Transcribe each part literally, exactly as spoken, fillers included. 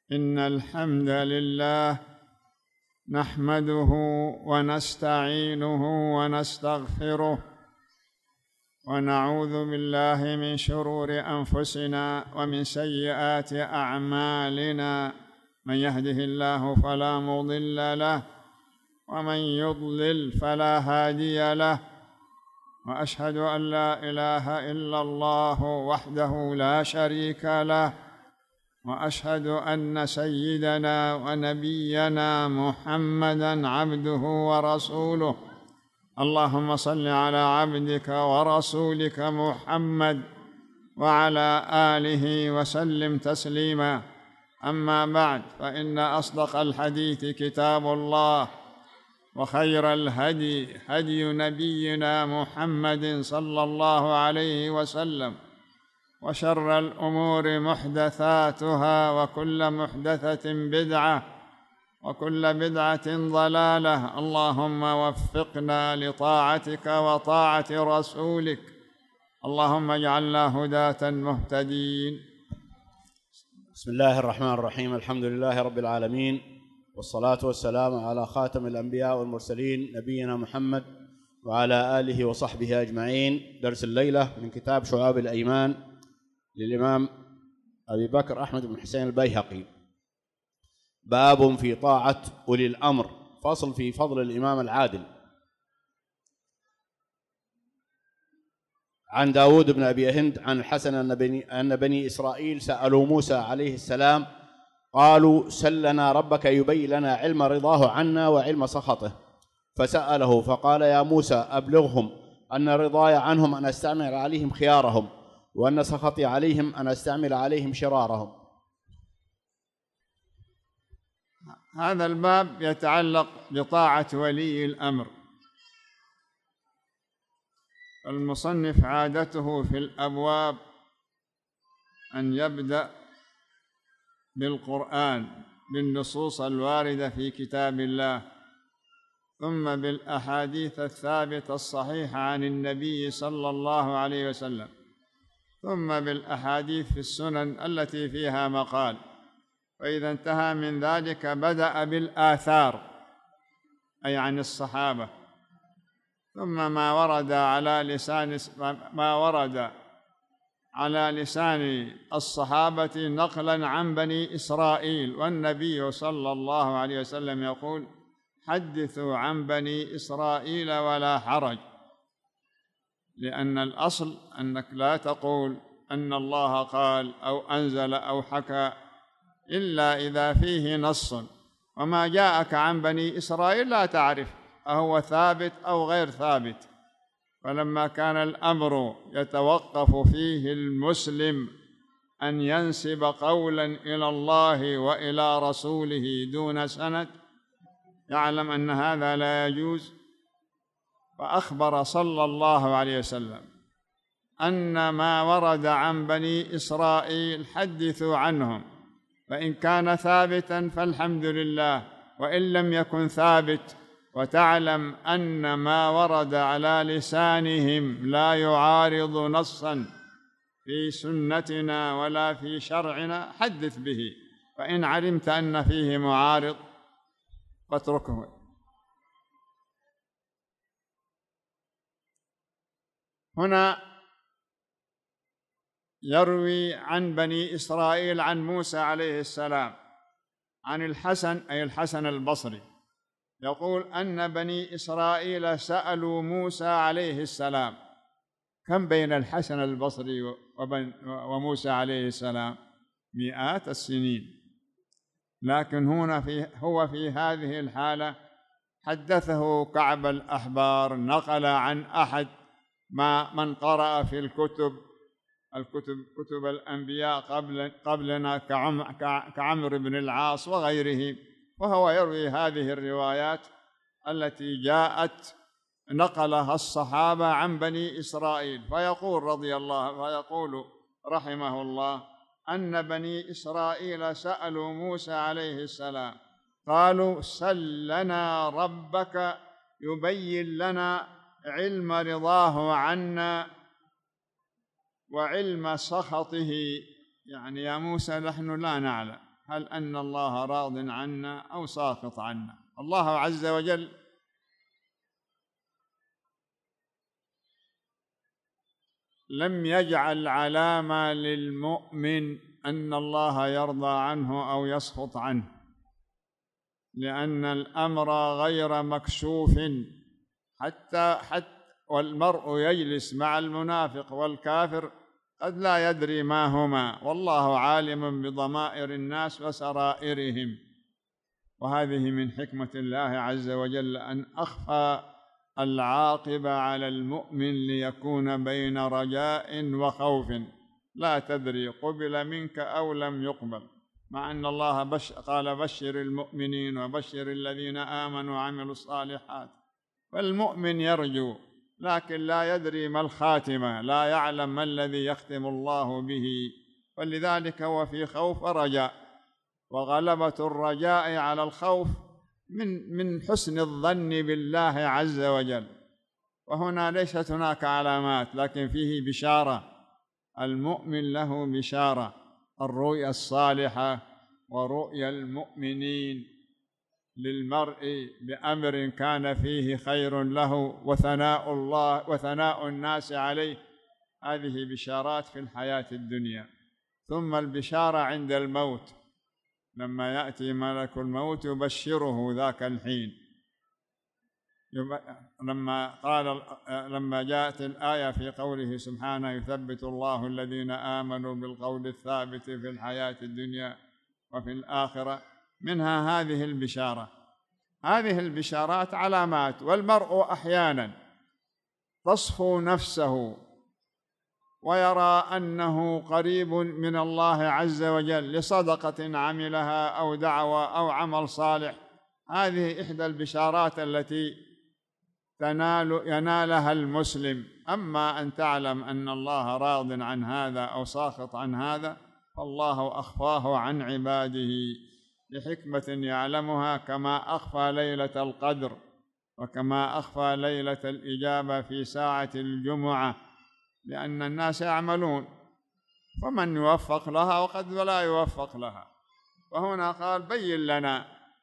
إن الحمد لله نحمده ونستعينه ونستغفره ونعوذ بالله من شرور أنفسنا ومن سيئات أعمالنا. من يهده الله فلا مضل له ومن يضلل فلا هادي له، وأشهد أن لا إله إلا الله وحده لا شريك له، وأشهد أن سيدنا ونبينا محمدًا عبده ورسوله. اللهم صل على عبدك ورسولك محمد وعلى آله وسلم تسليما. أما بعد، فإن أصدق الحديث كتاب الله، وخير الهدي هدي نبينا محمد صلى الله عليه وسلم، وشر الأمور محدثاتها، وكل محدثة بدعة، وكل بدعة ضلالة. اللهم وفقنا لطاعتك وطاعة رسولك، اللهم اجعلنا هداة مهتدين. بسم الله الرحمن الرحيم. الحمد لله رب العالمين، والصلاة والسلام على خاتم الأنبياء والمرسلين نبينا محمد وعلى آله وصحبه أجمعين. درس الليلة من كتاب شعاب الأيمان للإمام أبي بكر أحمد بن حسين البيهقي. باب في طاعة أولي الأمر. فصل في فضل الإمام العادل. عن داود بن أبي هند عن الحسن أن بني, أن بني إسرائيل سألوا موسى عليه السلام قالوا: سل لنا ربك يبين لنا علم رضاه عنا وعلم سخطه. فسأله فقال: يا موسى أبلغهم أن رضاي عنهم أن أستعمل عليهم خيارهم، وأن سخطي عليهم أن أستعمل عليهم شرارهم. هذا الباب يتعلق بطاعة ولي الأمر. المصنف عادته في الأبواب أن يبدأ بالقرآن، بالنصوص الواردة في كتاب الله، ثم بالأحاديث الثابتة الصحيحة عن النبي صلى الله عليه وسلم، ثم بالأحاديث في السنن التي فيها مقال. وإذا انتهى من ذلك بدأ بالآثار، أي عن الصحابة، ثم ما ورد على لسان ما ورد على لسان الصحابة نقلا عن بني إسرائيل. والنبي صلى الله عليه وسلم يقول: حدثوا عن بني إسرائيل ولا حرج، لأن الأصل أنك لا تقول أن الله قال أو أنزل أو حكى إلا إذا فيه نص، وما جاءك عن بني إسرائيل لا تعرف أهو ثابت أو غير ثابت. فلما كان الأمر يتوقف فيه المسلم أن ينسب قولا إلى الله وإلى رسوله دون سند، يعلم أن هذا لا يجوز. فأخبر صلى الله عليه وسلم أن ما ورد عن بني إسرائيل حدثوا عنهم، فإن كان ثابتا فالحمد لله، وإن لم يكن ثابت وتعلم أن ما ورد على لسانهم لا يعارض نصا في سنتنا ولا في شرعنا حدث به، فإن علمت أن فيه معارض فاتركه. هنا يروي عن بني إسرائيل عن موسى عليه السلام عن الحسن، أي الحسن البصري، يقول أن بني إسرائيل سألوا موسى عليه السلام. كم بين الحسن البصري وموسى عليه السلام؟ مئات السنين. لكن هنا في هو في هذه الحالة حدثه كعب الأحبار، نقل عن أحد ما من قرأ في الكتب الكتب كتب الأنبياء قبل قبلنا كعمر بن العاص وغيره، وهو يروي هذه الروايات التي جاءت نقلها الصحابة عن بني إسرائيل. فيقول رضي الله فيقول رحمه الله أن بني إسرائيل سألوا موسى عليه السلام قالوا: سل لنا ربك يبين لنا علم رضاه عنا وعلم سخطه. يعني يا موسى نحن لا نعلم، هل أن الله راض عنا أو ساخط عنا؟ الله عز وجل لم يجعل علامة للمؤمن أن الله يرضى عنه أو يسخط عنه، لأن الأمر غير مكشوف، حتى حتى والمرء يجلس مع المنافق والكافر قد لا يدري ما هما، والله عالم بضمائر الناس وسرائرهم. وهذه من حكمة الله عز وجل أن أخفى العاقبة على المؤمن ليكون بين رجاء وخوف، لا تدري قبل منك أو لم يقبل، مع أن الله بش قال بشر المؤمنين وبشر الذين آمنوا وعملوا الصالحات. فالمؤمن يرجو لكن لا يدري ما الخاتمة، لا يعلم ما الذي يختم الله به، ولذلك هو في خوف ورجاء. وغلبة الرجاء على الخوف من من حسن الظن بالله عز وجل. وهنا ليست هناك علامات، لكن فيه بشارة، المؤمن له بشارة، الرؤيا الصالحة ورؤيا المؤمنين للمرء بأمر كان فيه خير له وثناء الله وثناء الناس عليه، هذه بشارات في الحياة الدنيا. ثم البشارة عند الموت، لما يأتي ملك الموت يبشره ذاك الحين، لما قال لما جاءت الآية في قوله سبحانه يثبت الله الذين آمنوا بالقول الثابت في الحياة الدنيا وفي الآخرة، منها هذه البشارة. هذه البشارات علامات، والمرء أحيانا تصفو نفسه ويرى أنه قريب من الله عز وجل لصدقة عملها أو دعوة أو عمل صالح، هذه إحدى البشارات التي تنال ينالها المسلم. أما أن تعلم أن الله راض عن هذا أو ساخط عن هذا فالله أخفاه عن عباده لحكمة يعلمها، كما أخفى ليلة القدر وكما أخفى ليلة الإجابة في ساعة الجمعة، لأن الناس يعملون، فمن يوفق لها وقد لا يوفق لها. وهنا قال بين لنا.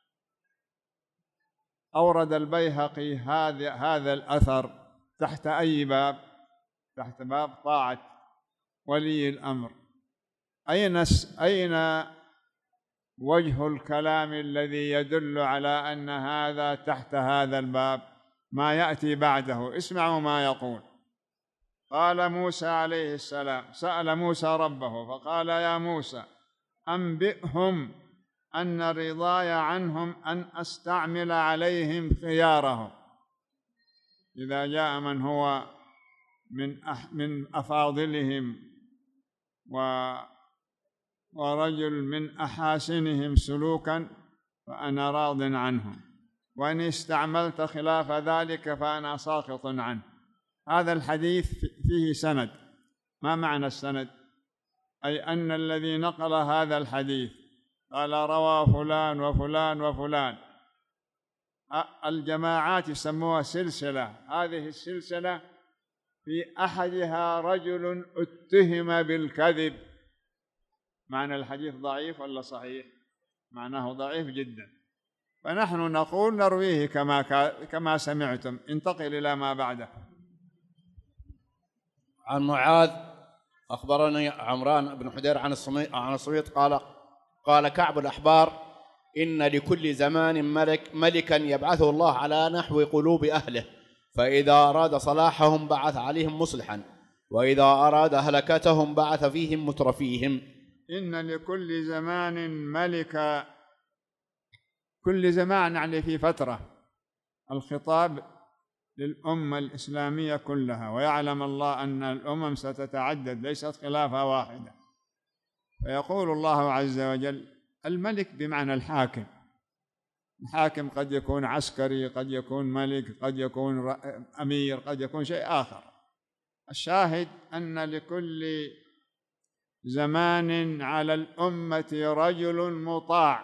أورد البيهقي هذا هذا الأثر تحت أي باب؟ تحت باب طاعة ولي الأمر. أين أين وجه الكلام الذي يدل على أن هذا تحت هذا الباب؟ ما يأتي بعده، اسمعوا ما يقول. قال موسى عليه السلام، سأل موسى ربه فقال يا موسى أنبئهم أن رضاي عنهم أن أستعمل عليهم خيارهم. إذا جاء من هو من من أفاضلهم ورجل من أحاسنهم سلوكا فأنا راض عنهم، وإن استعملت خلاف ذلك فأنا ساخط عنه. هذا الحديث فيه سند. ما معنى السند؟ أي أن الذي نقل هذا الحديث قال روى فلان وفلان وفلان، الجماعات يسموها سلسلة، هذه السلسلة في أحدها رجل اتهم بالكذب. معنى الحديث ضعيف ولا صحيح؟ معناه ضعيف جدا، فنحن نقول نرويه كما كما سمعتم. انتقل إلى ما بعده. عن معاذ أخبرني عمران بن حدير عن الصميت عن الصميت قال قال كعب الأحبار إن لكل زمان ملك ملكا يبعثه الله على نحو قلوب أهله، فإذا أراد صلاحهم بعث عليهم مصلحا، وإذا أراد هلكتهم بعث فيهم مترفيهم. إن لكل زمان ملكا، كل زمان يعني في فترة، الخطاب للأمة الإسلامية كلها، ويعلم الله أن الأمم ستتعدد ليست خلافة واحدة. فيقول الله عز وجل الملك بمعنى الحاكم. الحاكم قد يكون عسكري، قد يكون ملك، قد يكون أمير، قد يكون شيء آخر. الشاهد أن لكل زمان على الأمة رجل مطاع.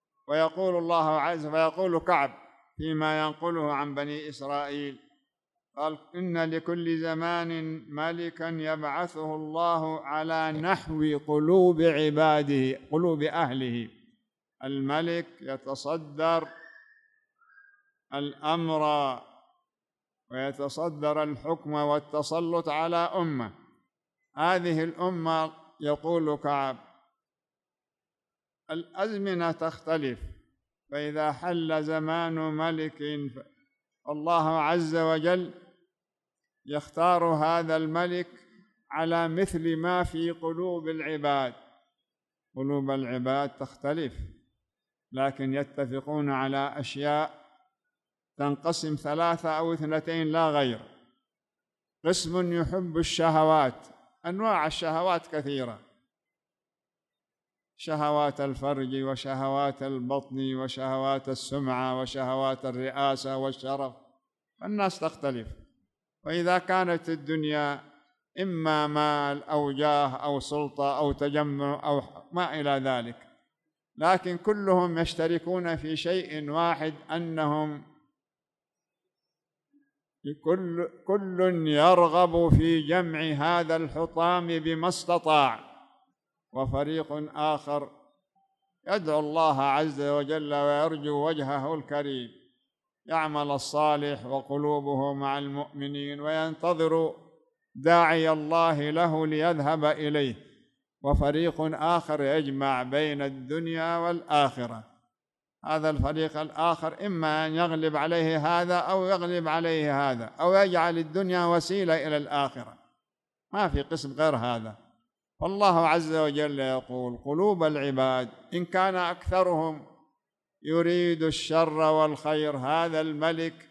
ويقول الله عز وجل، ويقول كعب فيما ينقله عن بني إسرائيل قال إن لكل زمان ملكا يبعثه الله على نحو قلوب عباده، قلوب أهله. الملك يتصدر الأمر ويتصدر الحكم والتسلط على أمة. هذه الأمة يقول كعب الأزمنة تختلف، فإذا حل زمان ملك الله عز وجل يختار هذا الملك على مثل ما في قلوب العباد. قلوب العباد تختلف، لكن يتفقون على أشياء تنقسم ثلاثة أو اثنتين لا غير. قسم يحب الشهوات، أنواع الشهوات كثيرة، شهوات الفرج وشهوات البطن وشهوات السمعة وشهوات الرئاسة والشرف، الناس تختلف. وإذا كانت الدنيا إما مال أو جاه أو سلطة أو تجمع أو ما إلى ذلك، لكن كلهم يشتركون في شيء واحد، أنهم كل, كل يرغب في جمع هذا الحطام بما استطاع، وفريق آخر يدعو الله عز وجل ويرجو وجهه الكريم، يعمل الصالح وقلوبه مع المؤمنين وينتظر داعي الله له ليذهب إليه، وفريق آخر يجمع بين الدنيا والآخرة. هذا الفريق الآخر إما أن يغلب عليه هذا أو يغلب عليه هذا، أو يجعل الدنيا وسيلة إلى الآخرة، ما في قسم غير هذا. والله عز وجل يقول قلوب العباد إن كان أكثرهم يريد الشر والخير، هذا الملك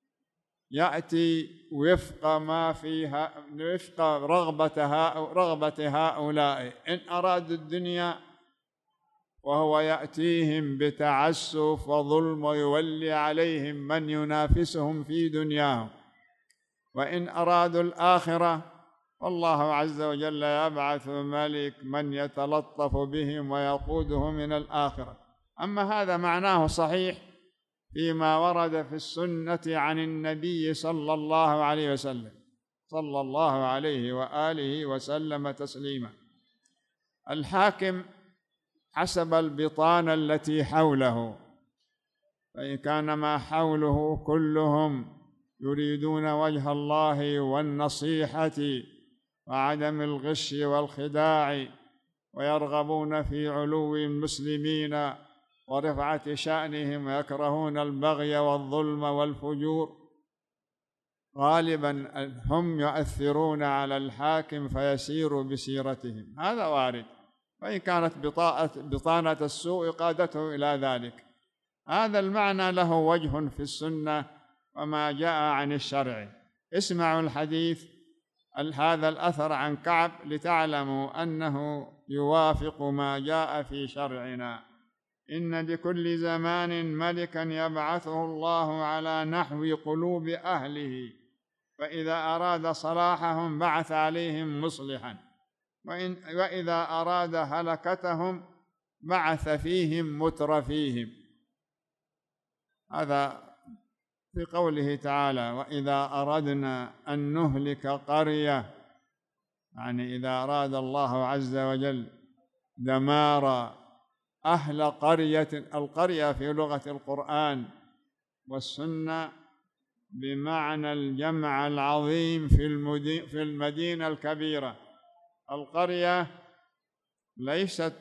يأتي وفق ما فيها، وفق رغبة رغبة هؤلاء. إن أرادوا الدنيا وهو يأتيهم بتعسف وظلم ويولي عليهم من ينافسهم في دنياهم، وإن أرادوا الآخرة والله عز وجل يبعث ملك من يتلطف بهم ويقودهم من الآخرة. أما هذا معناه صحيح فيما ورد في السنة عن النبي صلى الله عليه وسلم صلى الله عليه وآله وسلم تسليما. الحاكم حسب البطانة التي حوله، فإن كان ما حوله كلهم يريدون وجه الله والنصيحة وعدم الغش والخداع، ويرغبون في علو المسلمين ورفعة شأنهم، ويكرهون البغي والظلم والفجور، غالبا هم يؤثرون على الحاكم فيسير بسيرتهم. هذا وارد. وإن كانت بطانة السوء قادته إلى ذلك، هذا المعنى له وجه في السنة وما جاء عن الشرع. اسمعوا الحديث هذا الأثر عن كعب لتعلموا أنه يوافق ما جاء في شرعنا. إن لكل زمان ملكا يبعثه الله على نحو قلوب أهله، فإذا أراد صلاحهم بعث عليهم مصلحا، وإن وإذا أراد هلكتهم بعث فيهم مترفيهم. هذا في قوله تعالى وإذا أردنا أن نهلك قرية، يعني إذا أراد الله عز وجل دمار أهل قرية. القرية في لغة القرآن والسنة بمعنى الجمع العظيم في المدينة الكبيرة. القرية ليست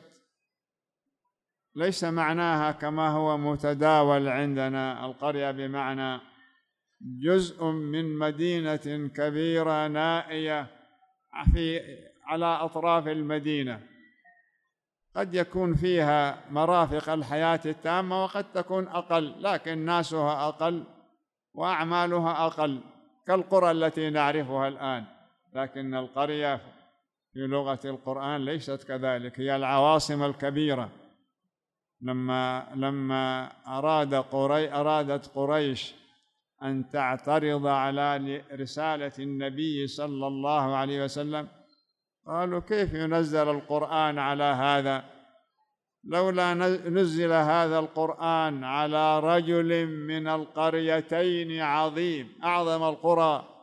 ليس معناها كما هو متداول عندنا، القرية بمعنى جزء من مدينة كبيرة نائية في على أطراف المدينة، قد يكون فيها مرافق الحياة التامة وقد تكون أقل، لكن ناسها أقل وأعمالها أقل كالقرى التي نعرفها الآن. لكن القرية في لغة القرآن ليست كذلك، هي العواصم الكبيرة. لما لما أراد قري أرادت قريش أن تعترض على رسالة النبي صلى الله عليه وسلم، قالوا كيف ينزل القرآن على هذا؟ لولا نزل هذا القرآن على رجل من القريتين عظيم، أعظم القرى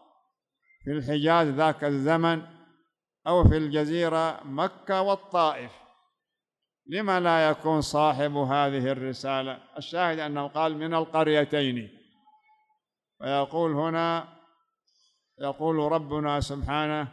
في الحجاز ذاك الزمن أو في الجزيرة مكة والطائف، لما لا يكون صاحب هذه الرسالة؟ الشاهد أنه قال من القريتين. ويقول هنا، يقول ربنا سبحانه: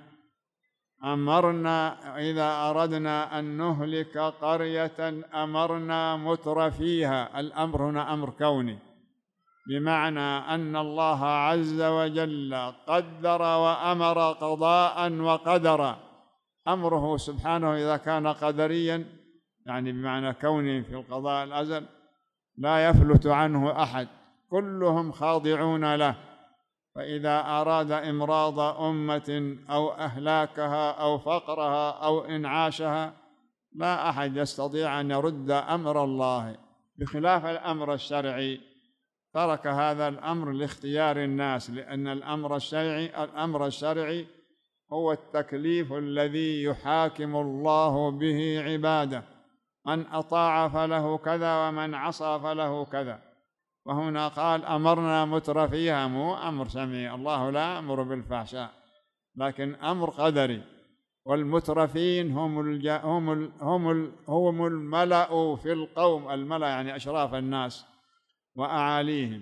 أمرنا إذا أردنا أن نهلك قرية أمرنا متر فيها. الأمر هنا أمر كوني، بمعنى أن الله عز وجل قدر وأمر قضاء وقدرا. أمره سبحانه إذا كان قدريا، يعني بمعنى كوني في القضاء الأزل، لا يفلت عنه أحد، كلهم خاضعون له. فإذا أراد إمراض أمة أو أهلاكها أو فقرها أو إنعاشها، لا أحد يستطيع أن يرد أمر الله، بخلاف الأمر الشرعي. ترك هذا الأمر لاختيار الناس، لأن الأمر الشرعي الأمر الشرعي هو التكليف الذي يحاكم الله به عباده، من أطاع فله كذا ومن عصى فله كذا. وهنا قال أمرنا متر فيها، مو أمر سمعي، الله لا يأمر بالفحشاء، لكن أمر قدري. والمترفين هم الج... هم ال... هم ال... هم الملأ في القوم، الملأ يعني أشراف الناس وأعاليهم،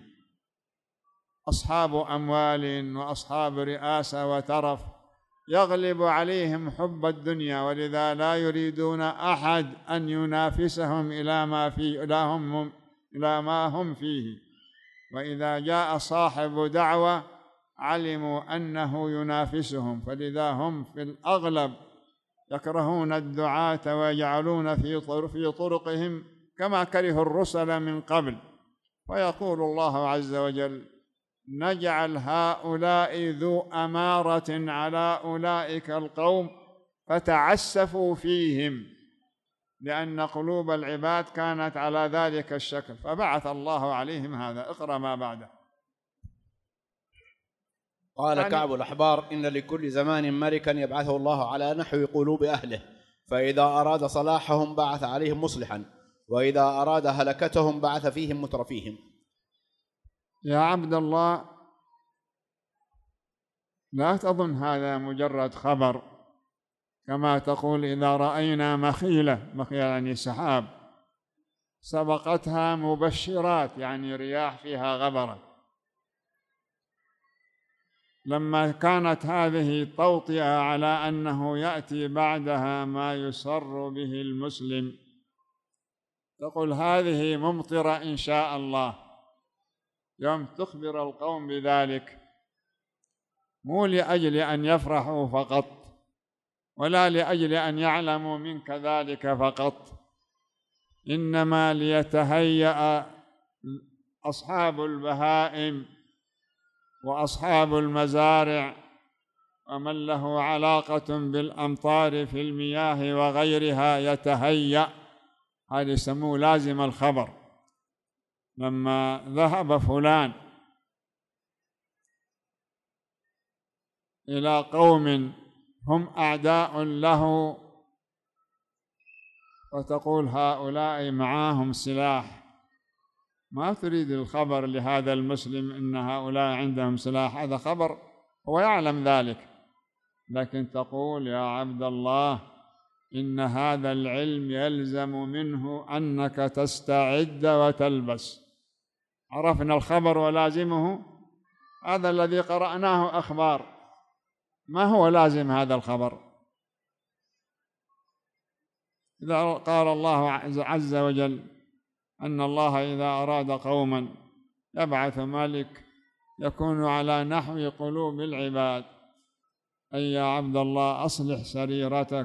أصحاب أموال وأصحاب رئاسة وترف، يغلب عليهم حب الدنيا، ولذا لا يريدون أحد أن ينافسهم إلى ما في إلى هم إلى ما هم فيه. وإذا جاء صاحب دعوة علموا أنه ينافسهم، فلذا هم في الأغلب يكرهون الدعاة ويجعلون في طرقهم كما كره الرسل من قبل. ويقول الله عز وجل: نجعل هؤلاء ذو أمارة على أولئك القوم فتعسفوا فيهم، لأن قلوب العباد كانت على ذلك الشكل، فبعث الله عليهم هذا. اقرأ ما بعده. قال يعني كعب الأحبار: إن لكل زمان ملكا يبعثه الله على نحو قلوب أهله، فإذا أراد صلاحهم بعث عليهم مصلحا، وإذا أراد هلكتهم بعث فيهم مترفيهم. يا عبد الله، لا تظن هذا مجرد خبر، كما تقول إذا رأينا مخيلة، مخيلة يعني سحاب، سبقتها مبشرات يعني رياح فيها غبرة. لما كانت هذه توطئة على أنه يأتي بعدها ما يسر به المسلم، تقول هذه ممطرة إن شاء الله، يوم تخبر القوم بذلك، مو لأجل أن يفرحوا فقط، ولا لأجل أن يعلموا منك ذلك فقط، إنما ليتهيأ أصحاب البهائم وأصحاب المزارع ومن له علاقة بالأمطار في المياه وغيرها يتهيأ. هذا يسموه لازم الخبر. لما ذهب فلان إلى قوم هم أعداء له وتقول هؤلاء معاهم سلاح، ما تريد الخبر لهذا المسلم إن هؤلاء عندهم سلاح، هذا خبر هو يعلم ذلك، لكن تقول يا عبد الله إن هذا العلم يلزم منه أنك تستعد وتلبس. عرفنا الخبر ولازمه، هذا الذي قرأناه أخبار، ما هو لازم هذا الخبر؟ إذا قال الله عز وجل أن الله إذا أراد قوما يبعث ملك يكون على نحو قلوب العباد، أي يا عبد الله أصلح سريرتك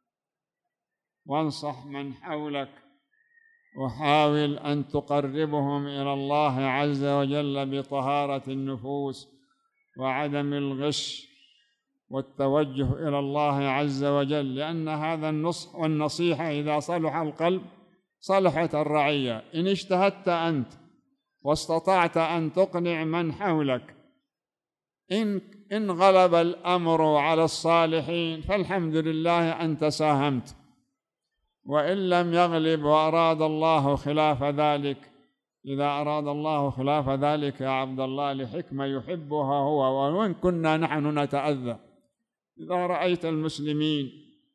وانصح من حولك، وحاول أن تقربهم إلى الله عز وجل بطهارة النفوس وعدم الغش والتوجه إلى الله عز وجل، لأن هذا النصح والنصيحة إذا صلح القلب صلحت الرعية. إن اجتهدت أنت واستطعت أن تقنع من حولك، إن إن غلب الأمر على الصالحين فالحمد لله أنت ساهمت، وإن لم يغلب وأراد الله خلاف ذلك إذا أراد الله خلاف ذلك يا عبد الله لحكمة يحبها هو، وإن كنا نحن نتأذى. إذا رأيت المسلمين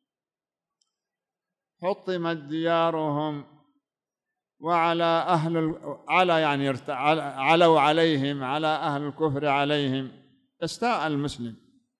حطمت ديارهم وعلى أهل على يعني علوا عليهم، على أهل الكفر عليهم، استاء المسلم.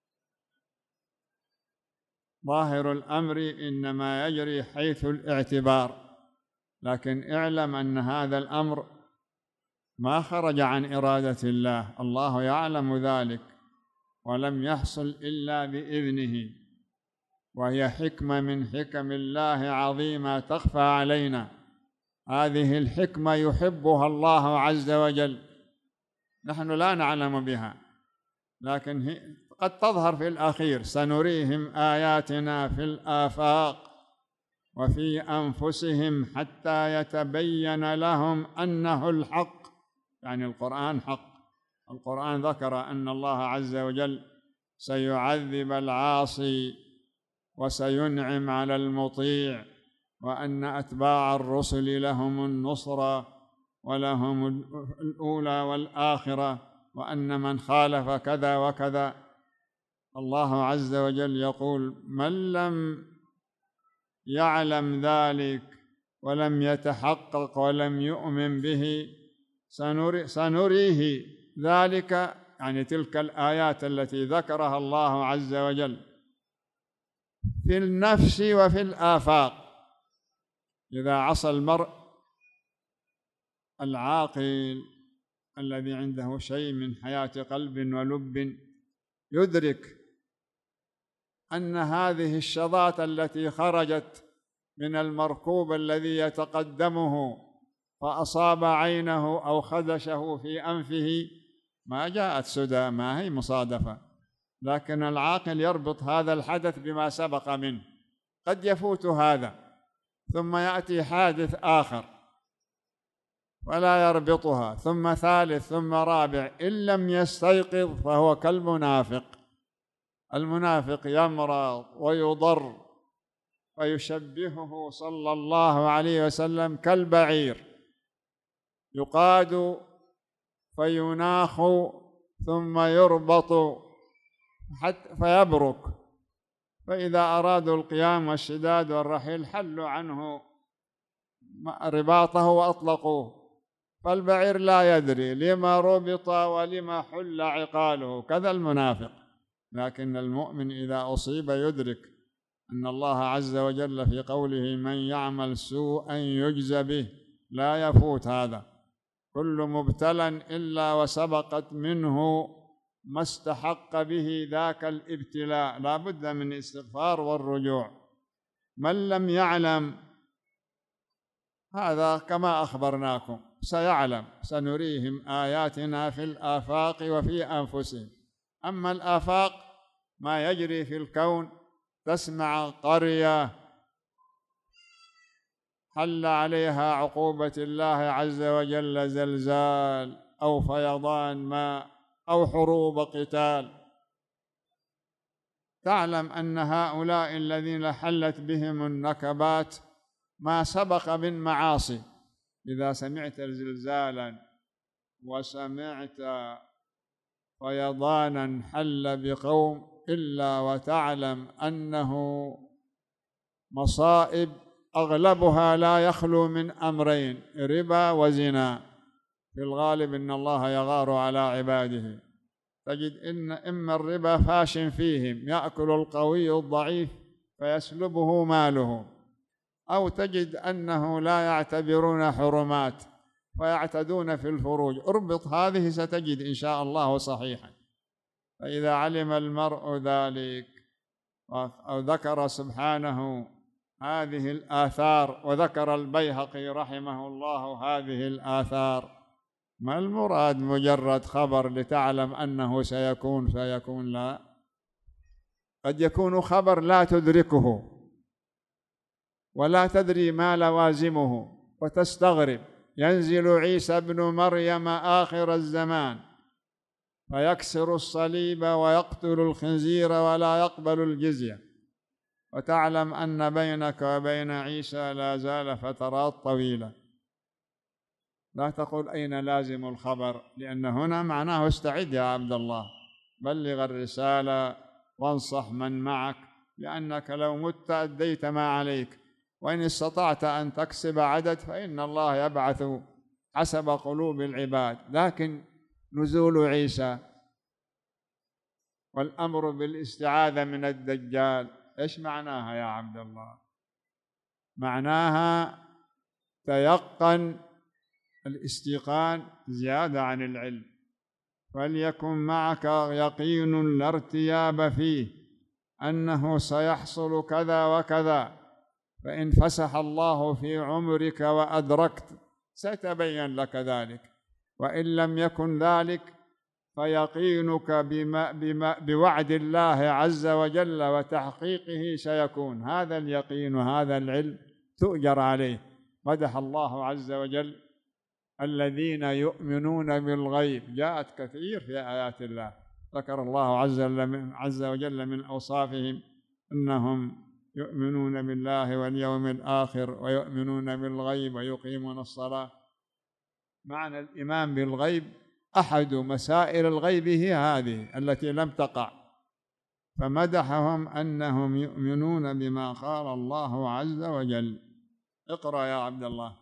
ظاهر الأمر إنما يجري حيث الاعتبار، لكن اعلم أن هذا الأمر ما خرج عن إرادة الله، الله يعلم ذلك، ولم يحصل إلا بإذنه، وهي حكمة من حكم الله عظيمة تخفى علينا. هذه الحكمة يحبها الله عز وجل، نحن لا نعلم بها، لكن قد تظهر في الأخير. سنريهم آياتنا في الآفاق وفي أنفسهم حتى يتبين لهم أنه الحق، يعني القرآن حق. القرآن ذكر أن الله عز وجل سيعذب العاصي وسينعم على المطيع، وأن أتباع الرسل لهم النصرة ولهم الأولى والآخرة، وأن من خالف كذا وكذا. الله عز وجل يقول: من لم يعلم ذلك ولم يتحقق ولم يؤمن به سنري سنريه ذلك، يعني تلك الآيات التي ذكرها الله عز وجل في النفس وفي الآفاق. إذا عصى المرء العاقل الذي عنده شيء من حياة قلب ولب يدرك أن هذه الشظات التي خرجت من المركوب الذي يتقدمه فأصاب عينه أو خدشه في أنفه ما جاءت سدى، ما هي مصادفة، لكن العاقل يربط هذا الحدث بما سبق منه. قد يفوت هذا ثم يأتي حادث آخر ولا يربطها، ثم ثالث ثم رابع، إن لم يستيقظ فهو كالمنافق. المنافق يمرض ويضر، ويشبهه صلى الله عليه وسلم كالبعير يقاد فيناخ ثم يربط حتى فيبرك، فإذا أرادوا القيام والشداد والرحيل حلوا عنه رباطه وأطلقوه. فالبعير لا يدري لما ربط ولما حل عقاله، كذا المنافق. لكن المؤمن إذا أصيب يدرك أن الله عز وجل في قوله: من يعمل سوءا يجز به، لا يفوت هذا. كل مبتلى إلا وسبقت منه ما استحق به ذاك الابتلاء، لا بد من الاستغفار والرجوع. من لم يعلم هذا كما أخبرناكم سيعلم، سنريهم آياتنا في الآفاق وفي أنفسهم. أما الآفاق ما يجري في الكون، تسمع قرية حل عليها عقوبة الله عز وجل زلزال أو فيضان ماء أو حروب قتال، تعلم أن هؤلاء الذين حلت بهم النكبات ما سبق من معاصي. إذا سمعت زلزالا وسمعت فيضانا حل بقوم إلا وتعلم أنه مصائب أغلبها لا يخلو من أمرين: ربا وزنا. في الغالب إن الله يغار على عباده، تجد إن إما الربا فاش فيهم يأكل القوي الضعيف فيسلبه ماله، أو تجد أنه لا يعتبرون حرمات فيعتدون في الفروج. اربط هذه ستجد إن شاء الله صحيحا. فإذا علم المرء ذلك أو ذكر سبحانه هذه الآثار، وذكر البيهقي رحمه الله هذه الآثار، ما المراد مجرد خبر لتعلم أنه سيكون سيكون لا، قد يكون خبر لا تدركه ولا تدري ما لوازمه وتستغرب. ينزل عيسى ابن مريم آخر الزمان فيكسر الصليب ويقتل الخنزير ولا يقبل الجزية، وتعلم أن بينك وبين عيسى لا زال فترات طويلة. لا تقول أين لازم الخبر، لأن هنا معناه استعد يا عبد الله، بلغ الرسالة وانصح من معك، لأنك لو مت أديت ما عليك، وإن استطعت أن تكسب عدد فإن الله يبعث حسب قلوب العباد. لكن نزول عيسى والأمر بالاستعاذة من الدجال إيش معناها يا عبد الله؟ معناها تيقن الاستيقان زيادة عن العلم، فليكن معك يقين لا ارتياب فيه أنه سيحصل كذا وكذا، فإن فسح الله في عمرك وأدركت سيتبين لك ذلك، وإن لم يكن ذلك فيقينك بما بما بوعد الله عز وجل وتحقيقه سيكون. هذا اليقين وهذا العلم تؤجر عليه. مدح الله عز وجل الذين يؤمنون بالغيب، جاءت كثير في آيات الله، ذكر الله عز وجل من أوصافهم أنهم يؤمنون بالله واليوم الآخر ويؤمنون بالغيب ويقيمون الصلاة. معنى الإيمان بالغيب أحد مسائل الغيب هي هذه التي لم تقع، فمدحهم أنهم يؤمنون بما قال الله عز وجل. اقرأ يا عبد الله.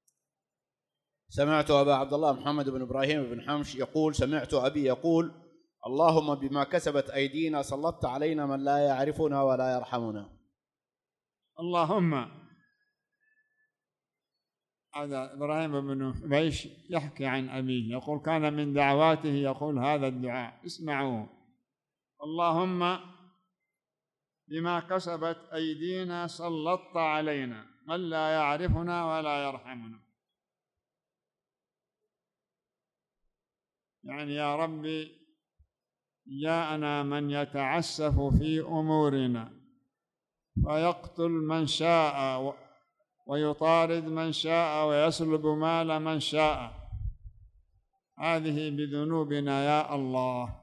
سمعت أبا عبد الله محمد بن إبراهيم بن حمش يقول: سمعت أبي يقول: اللهم بما كسبت أيدينا سلطت علينا من لا يعرفنا ولا يرحمنا. اللهم، هذا إبراهيم بن حبيش يحكي عن أبيه يقول كان من دعواته يقول هذا الدعاء، اسمعوا: اللهم بما كسبت أيدينا سلطت علينا من لا يعرفنا ولا يرحمنا. يعني يا ربي جاءنا من يتعسف في أمورنا فيقتل من شاء ويطارد من شاء ويسلب مال من شاء، هذه بذنوبنا يا الله.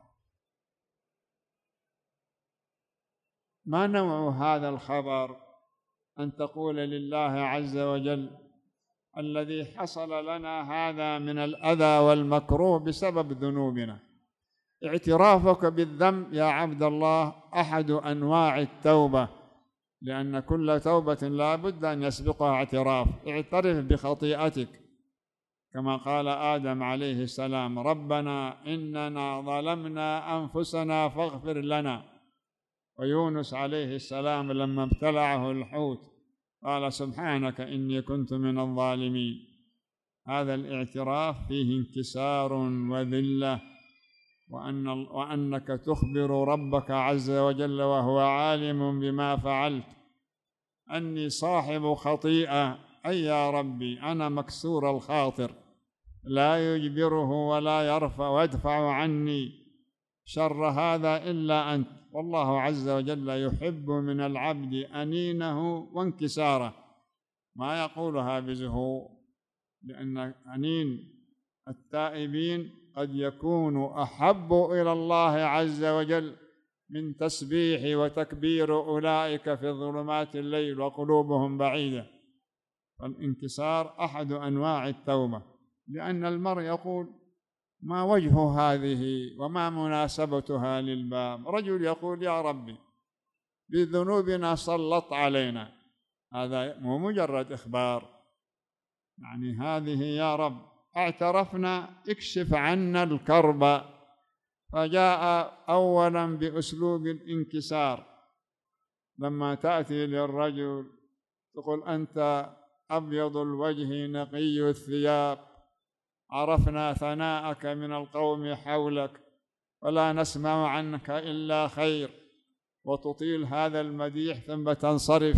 ما نوع هذا الخبر أن تقول لله عز وجل الذي حصل لنا هذا من الأذى والمكروه بسبب ذنوبنا؟ اعترافك بالذنب يا عبد الله أحد أنواع التوبة، لأن كل توبة لا بد أن يسبقها اعتراف. اعترف بخطيئتك كما قال آدم عليه السلام: ربنا إننا ظلمنا أنفسنا فاغفر لنا. ويونس عليه السلام لما ابتلعه الحوت قال: سبحانك إني كنت من الظالمين. هذا الاعتراف فيه انكسار وذلة، وأن وأنك تخبر ربك عز وجل وهو عالم بما فعلت أني صاحب خطيئة، أي يا ربي أنا مكسور الخاطر لا يجبره ولا يرفع ويدفع عني شر هذا إلا أنت. والله عز وجل يحب من العبد أنينه وانكساره، ما يقولها بزهو، لأن أنين التائبين قد يكون أحب إلى الله عز وجل من تسبيح وتكبير أولئك في ظلمات الليل وقلوبهم بعيدة. فالانكسار أحد أنواع التوبة، لأن المرء يقول: ما وجه هذه وما مناسبتها للباب؟ رجل يقول: يا ربي بذنوبنا سلط علينا، هذا مو مجرد إخبار، يعني هذه يا رب اعترفنا اكشف عنا الكرب. فجاء أولا بأسلوب الانكسار، لما تأتي للرجل تقول: أنت أبيض الوجه نقي الثياب، عرفنا ثناءك من القوم حولك ولا نسمع عنك إلا خير، وتطيل هذا المديح ثم تنصرف.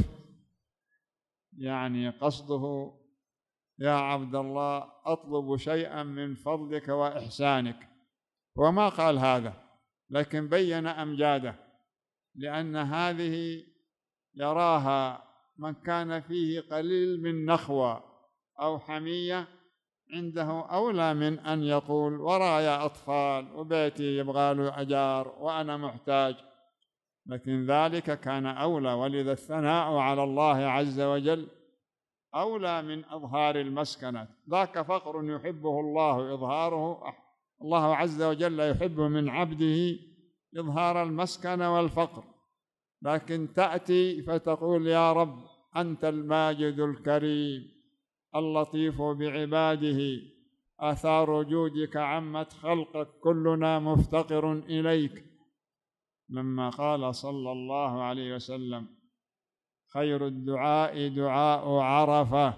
يعني قصده: يا عبد الله أطلب شيئا من فضلك وإحسانك. وما قال هذا، لكن بين أمجاده، لأن هذه يراها من كان فيه قليل من نخوة أو حمية عنده أولى من أن يقول: وراي أطفال وبيتي يبغى له أجار وأنا محتاج. لكن ذلك كان أولى، ولذا الثناء على الله عز وجل أولى من إظهار المسكنة. ذاك فقر يحبه الله إظهاره، الله عز وجل يحب من عبده إظهار المسكنة والفقر، لكن تأتي فتقول يا رب أنت الماجد الكريم اللطيف بعباده، آثار وجودك عمت خلقك، كلنا مفتقر إليك. لما قال صلى الله عليه وسلم خير الدعاء دعاء عرفة،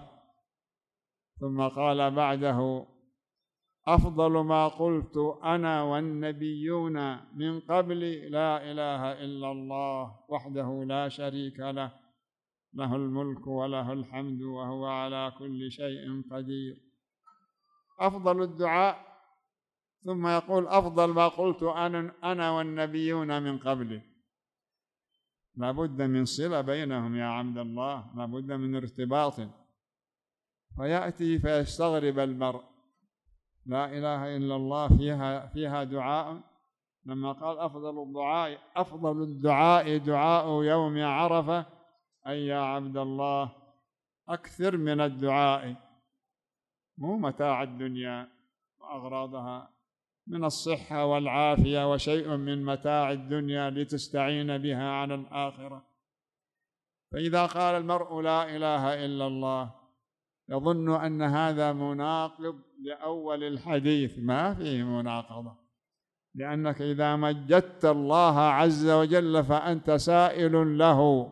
ثم قال بعده أفضل ما قلت أنا والنبيون من قبل لا إله إلا الله وحده لا شريك له، له الملك وله الحمد وهو على كل شيء قدير. أفضل الدعاء، ثم يقول أفضل ما قلت أنا, أنا والنبيون من قبل. لا بد من صلة بينهم يا عبد الله، لا بد من ارتباط. فيأتي فيستغرب المرء، لا إله إلا الله فيها فيها دعاء. لما قال أفضل الدعاء أفضل الدعاء دعاء يوم عرفة، أي يا عبد الله أكثر من الدعاء، مو متاع الدنيا وأغراضها من الصحة والعافية وشيء من متاع الدنيا لتستعين بها على الآخرة. فإذا قال المرء لا إله إلا الله يظن أن هذا مناقض لأول الحديث، ما فيه مناقضة، لأنك إذا مجدت الله عز وجل فأنت سائل له.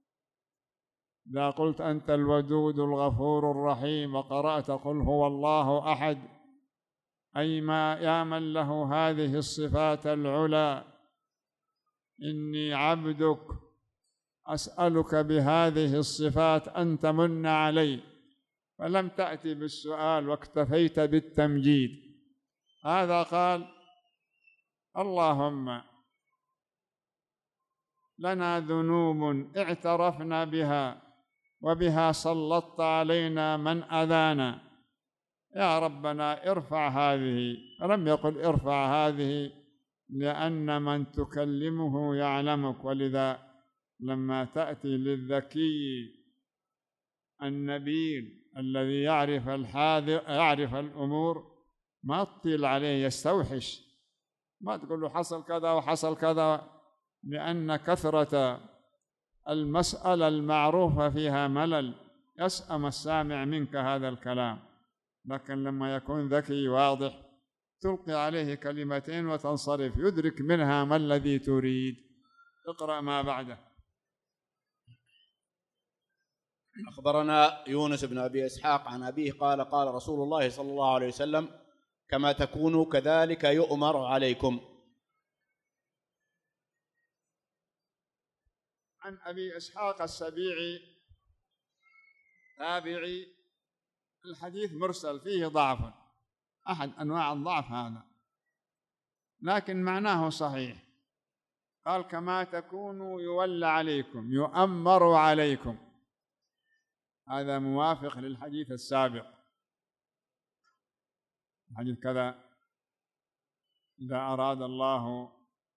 إذا قلت أنت الودود الغفور الرحيم وقرأت قل هو الله أحد، أي ما يا من له هذه الصفات العلى، إني عبدك أسألك بهذه الصفات أن تمن علي، فلم تأتي بالسؤال واكتفيت بالتمجيد. هذا قال اللهم لنا ذنوب اعترفنا بها وبها سلطت علينا من أذانا، يا ربنا ارفع هذه. فلم يقل ارفع هذه لأن من تكلمه يعلمك، ولذا لما تأتي للذكي النبيل الذي يعرف الحاذر يعرف الأمور ما تطيل عليه يستوحش، ما تقول له حصل كذا وحصل كذا، لأن كثرة المسألة المعروفة فيها ملل، يسأم السامع منك هذا الكلام. لكن لما يكون ذكي واضح تلقي عليه كلمتين وتنصرف، يدرك منها ما الذي تريد. اقرأ ما بعده. أخبرنا يونس بن أبي إسحاق عن أبيه قال قال رسول الله صلى الله عليه وسلم كما تكونوا كذلك يؤمر عليكم. عن أبي إسحاق السبيعي تابعي، الحديث مرسل فيه ضعف، أحد أنواع الضعف هذا، لكن معناه صحيح. قال كما تكونوا يولى عليكم يؤمر عليكم، هذا موافق للحديث السابق. الحديث كذا إذا أراد الله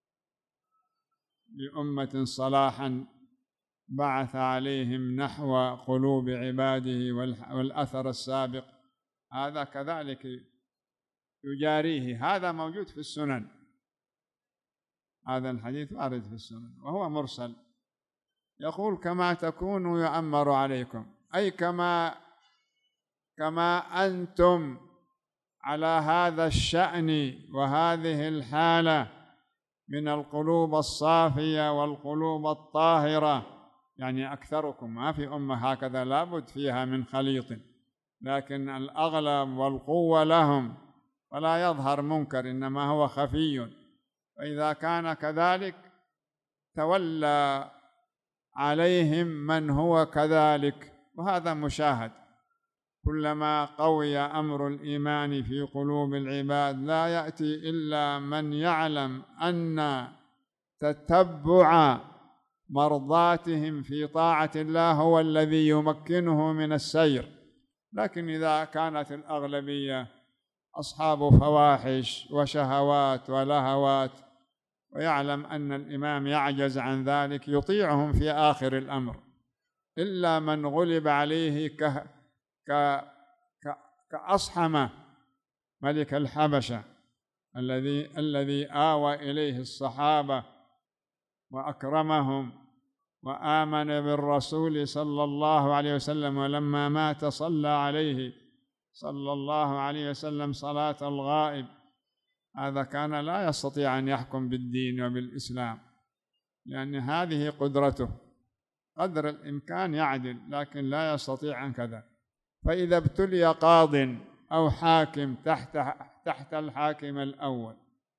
لأمة صلاحا بعث عليهم نحو قلوب عباده، والأثر السابق هذا كذلك يجاريه. هذا موجود في السنن، هذا الحديث وارد في السنن وهو مرسل. يقول كما تكونوا يؤمر عليكم، أي كما كما أنتم على هذا الشأن وهذه الحالة من القلوب الصافية والقلوب الطاهرة، يعني أكثركم، ما في أمة هكذا لابد فيها من خليط، لكن الأغلب والقوة لهم، ولا يظهر منكر إنما هو خفي. فإذا كان كذلك تولى عليهم من هو كذلك، وهذا مشاهد. كلما قوي أمر الإيمان في قلوب العباد لا يأتي إلا من يعلم أن تتبع مرضاتهم في طاعة الله هو الذي يمكنه من السير. لكن إذا كانت الأغلبية أصحاب فواحش وشهوات ولهوات، ويعلم أن الإمام يعجز عن ذلك، يطيعهم في آخر الأمر. إلا من غلب عليه ك ك كأصحمة ملك الحبشة الذي الذي آوى إليه الصحابة وأكرمهم وآمن بالرسول صلى الله عليه وسلم، ولما مات صلى عليه صلى الله عليه وسلم صلاة الغائب. هذا كان لا يستطيع أن يحكم بالدين وبالإسلام، لأن هذه قدرته، قدر الإمكان يعدل، لكن لا يستطيع أن كذا. فإذا ابتلي قاض أو حاكم تحت تحت الحاكم الأول،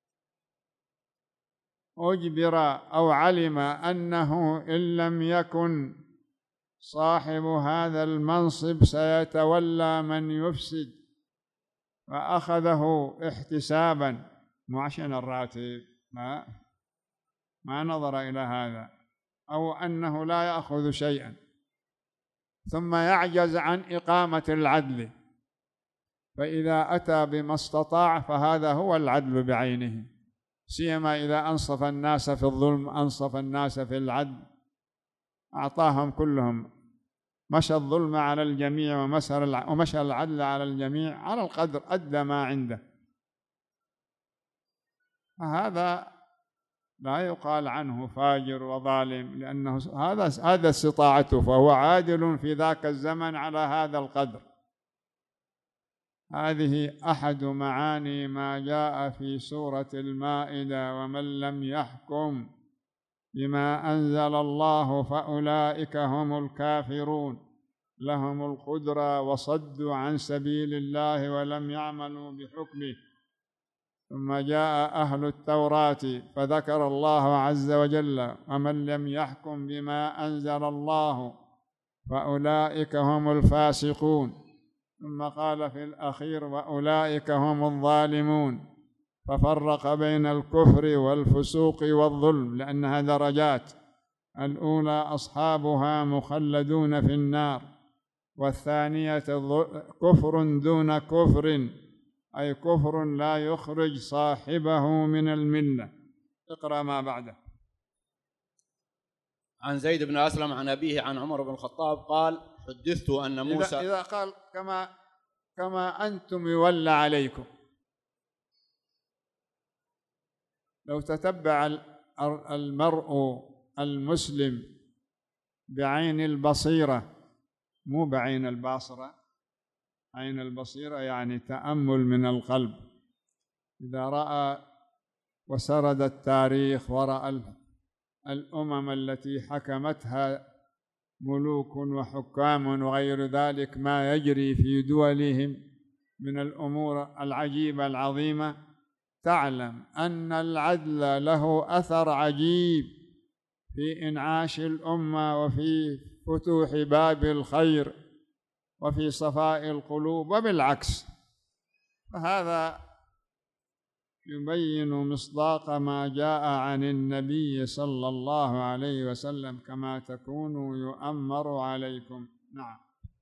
أجبر أو علم أنه إن لم يكن صاحب هذا المنصب سيتولى من يفسد، فأخذه احتسابا مو عشان الراتب، ما ما نظر إلى هذا، أو أنه لا يأخذ شيئا، ثم يعجز عن إقامة العدل، فإذا أتى بما استطاع فهذا هو العدل بعينه، سيما إذا أنصف الناس في الظلم أنصف الناس في العدل، أعطاهم كلهم، مشى الظلم على الجميع ومشى العدل على الجميع على القدر، أدى ما عنده. فهذا لا يقال عنه فاجر وظالم، لأنه هذا هذا استطاعته، فهو عادل في ذاك الزمن على هذا القدر. هذه أحد معاني ما جاء في سورة المائدة: ومن لم يحكم بما أنزل الله فأولئك هم الكافرون، لهم القدرة وصدوا عن سبيل الله ولم يعملوا بحكمه. ثم جاء أهل التوراة فذكر الله عز وجل: ومن لم يحكم بما أنزل الله فأولئك هم الفاسقون. ثم قال في الأخير: وأولئك هم الظالمون. ففرق بين الكفر والفسوق والظلم لأنها درجات، الأولى أصحابها مخلدون في النار، والثانية كفر دون كفر، أي كفر لا يخرج صاحبه من الملة. اقرأ ما بعده. عن زيد بن أسلم عن أبيه عن عمر بن الخطاب قال: حدثت أن موسى، إذا, إذا قال كما كما أنتم يولى عليكم، لو تتبع المرء المسلم بعين البصيرة، مو بعين الباصرة، عين البصيرة يعني تأمل من القلب، إذا رأى وسرد التاريخ ورأى الأمم التي حكمتها ملوك وحكام وغير ذلك ما يجري في دولهم من الأمور العجيبة العظيمة، تعلم أن العدل له أثر عجيب في إنعاش الأمة وفي فتوح باب الخير وفي صفاء القلوب، وبالعكس. فهذا يبين مصداق ما جاء عن النبي صلى الله عليه وسلم: كما تكونوا يؤمر عليكم. نعم.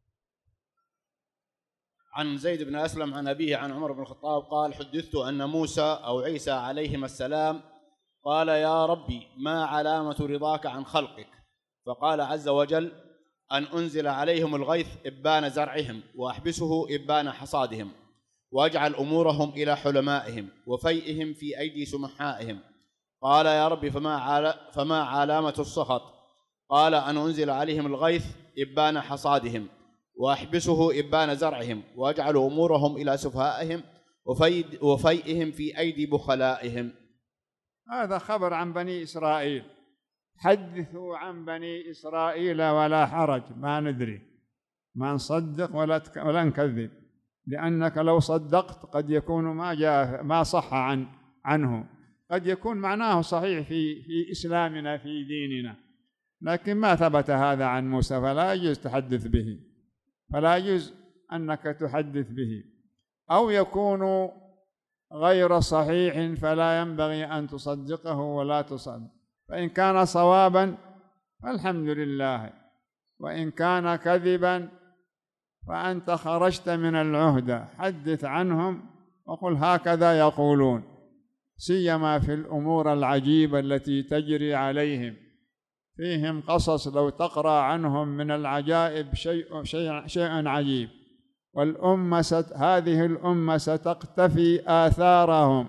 عن زيد بن أسلم عن أبيه عن عمر بن الخطاب قال: حدثت أن موسى أو عيسى عليهما السلام قال: يا ربي ما علامة رضاك عن خلقك؟ فقال عز وجل: أن أنزل عليهم الغيث إبان زرعهم وأحبسه إبان حصادهم، وأجعل أمورهم إلى حلمائهم وفيئهم في أيدي سمحائهم. قال: يا ربي فما فما علامة السخط؟ قال: أن أنزل عليهم الغيث إبان حصادهم وأحبسه إبان زرعهم، وأجعل أمورهم إلى سفهائهم وفيئهم في أيدي بخلائهم. هذا خبر عن بني إسرائيل. حدثوا عن بني إسرائيل ولا حرج، ما ندري، ما نصدق ولا ولا نكذب، لأنك لو صدقت قد يكون ما جاء ما صح عن عنه، قد يكون معناه صحيح في في إسلامنا في ديننا، لكن ما ثبت هذا عن موسى، فلا يجوز تحدث به، فلا يجوز أنك تحدث به، أو يكون غير صحيح فلا ينبغي أن تصدقه ولا تصدق. فإن كان صوابا فالحمد لله، وإن كان كذبا فأنت خرجت من العهدة. حدث عنهم وقل هكذا يقولون، سيما في الأمور العجيبة التي تجري عليهم فيهم قصص لو تقرأ عنهم من العجائب شيء شيء شيء عجيب. والأمة ست هذه الأمة ستقتفي آثارهم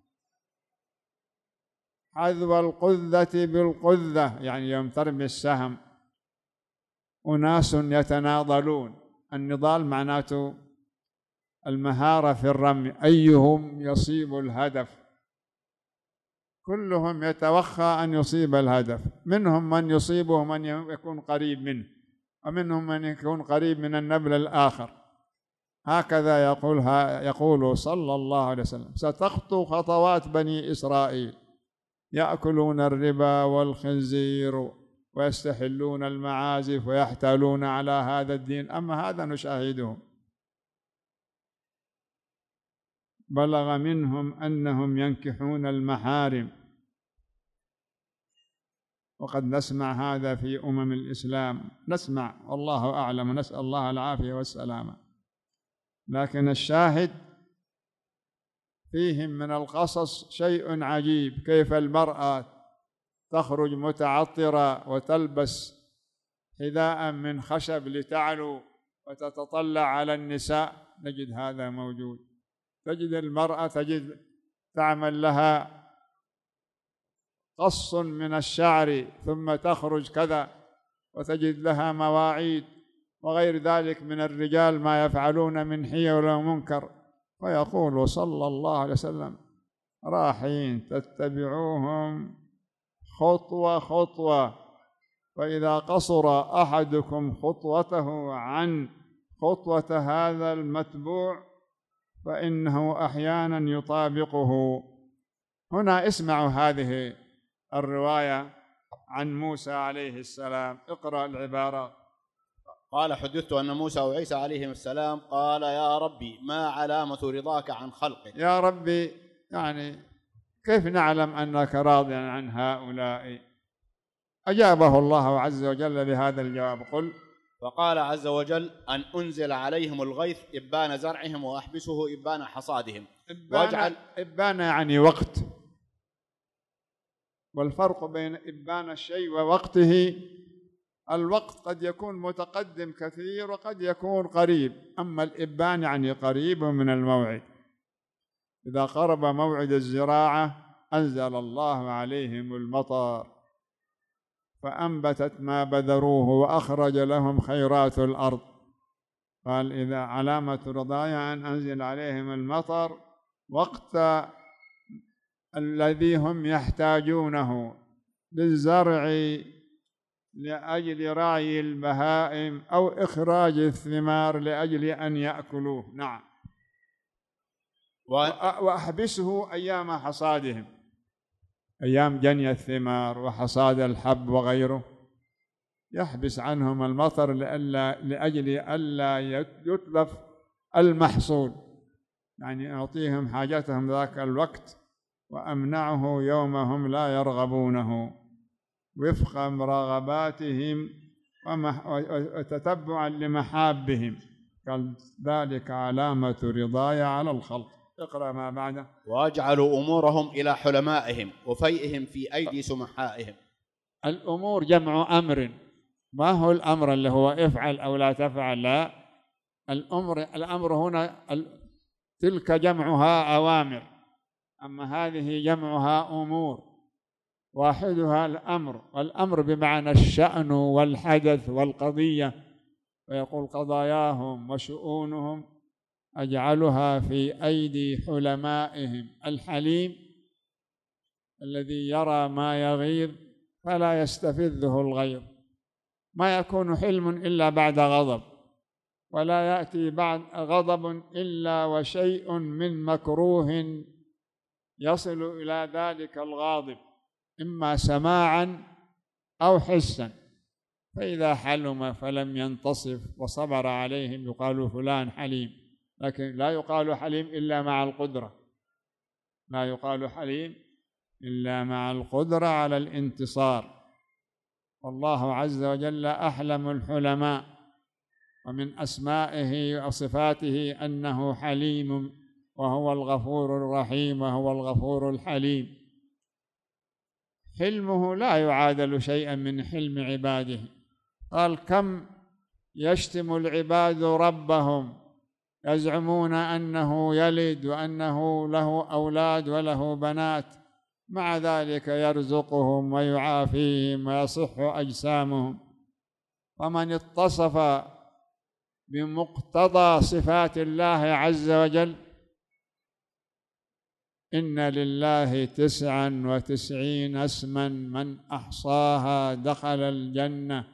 حذو القذة بالقذة، يعني يوم ترمي السهم أناس يتناضلون. النضال معناته المهارة في الرمي، أيهم يصيب الهدف، كلهم يتوخى أن يصيب الهدف، منهم من يصيبه من يكون قريب منه، ومنهم من يكون قريب من النبل الآخر. هكذا يقولها يقول صلى الله عليه وسلم: ستخطو خطوات بني إسرائيل يأكلون الربا والخنزير ويستحلون المعازف ويحتالون على هذا الدين. أما هذا نشاهده، بلغ منهم أنهم ينكحون المحارم، وقد نسمع هذا في أمم الإسلام، نسمع والله أعلم، نسأل الله العافية والسلامة. لكن الشاهد فيهم من القصص شيء عجيب، كيف المرأة تخرج متعطرة وتلبس حذاء من خشب لتعلو وتتطلع على النساء، نجد هذا موجود. تجد المرأة تجد تعمل لها قص من الشعر ثم تخرج كذا، وتجد لها مواعيد وغير ذلك من الرجال ما يفعلون من حيل ومنكر. فيقول صلى الله عليه وسلم: راحين تتبعوهم خطوة خطوة، فإذا قصر أحدكم خطوته عن خطوة هذا المتبوع فإنه أحيانا يطابقه. هنا اسمعوا هذه الرواية عن موسى عليه السلام، اقرأ العبارة. قال: حدثت أن موسى وعيسى عليهم السلام قال: يا ربي ما علامة رضاك عن خلقك؟ يا ربي، يعني كيف نعلم أنك راض عن هؤلاء؟ أجابه الله عز وجل بهذا الجواب: قل. فقال عز وجل: أن أنزل عليهم الغيث إبان زرعهم وأحبسه إبان حصادهم. واجعل إبان يعني وقت، والفرق بين إبان الشيء ووقته، الوقت قد يكون متقدم كثير وقد يكون قريب، أما الإبان يعني قريب من الموعد. إذا قرب موعد الزراعة أنزل الله عليهم المطر فأنبتت ما بذروه وأخرج لهم خيرات الأرض. قال: إذا علامة رضاي أن أنزل عليهم المطر وقت الذي هم يحتاجونه للزرع لأجل رعي البهائم أو إخراج الثمار لأجل أن يأكلوه. نعم. وأحبسه أيام حصادهم، أيام جني الثمار وحصاد الحب وغيره، يحبس عنهم المطر لألا لأجل ألا يتلف المحصول، يعني أعطيهم حاجتهم ذاك الوقت وأمنعه يوم هم لا يرغبونه وفق رغباتهم وتتبعا لمحابهم. قال: ذلك علامة رضاي على الخلق. اقرأ ما بعده. واجعلوا أمورهم إلى حلمائهم وفيئهم في أيدي سمحائهم. الأمور جمع أمر، ما هو الأمر اللي هو افعل أو لا تفعل، لا، الأمر الأمر هنا تلك جمعها أوامر، أما هذه جمعها أمور، واحدها الأمر، والأمر بمعنى الشأن والحدث والقضية. ويقول: قضاياهم وشؤونهم أجعلها في أيدي حلمائهم. الحليم الذي يرى ما يغيظ فلا يستفذه الغيظ، ما يكون حلم إلا بعد غضب، ولا يأتي بعد غضب إلا وشيء من مكروه يصل إلى ذلك الغاضب، إما سماعا أو حسا. فإذا حلم فلم ينتصف وصبر عليهم يقال فلان حليم، لكن لا يقال حليم إلا مع القدرة، لا يقال حليم إلا مع القدرة على الانتصار. والله عز وجل أحلم الحلماء، ومن أسمائه وصفاته أنه حليم، وهو الغفور الرحيم وهو الغفور الحليم. حلمه لا يعادل شيئا من حلم عباده. قال: كم يشتم العباد ربهم يزعمون أنه يلد وأنه له أولاد وله بنات، مع ذلك يرزقهم ويعافيهم ويصح أجسامهم. ومن اتصف بمقتضى صفات الله عز وجل: إن لله تسعا وتسعين اسما من أحصاها دخل الجنة.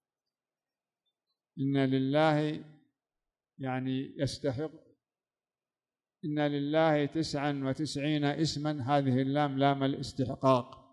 إن لله يعني يستحق، إن لله تسعا وتسعين اسما، هذه اللام لام الاستحقاق،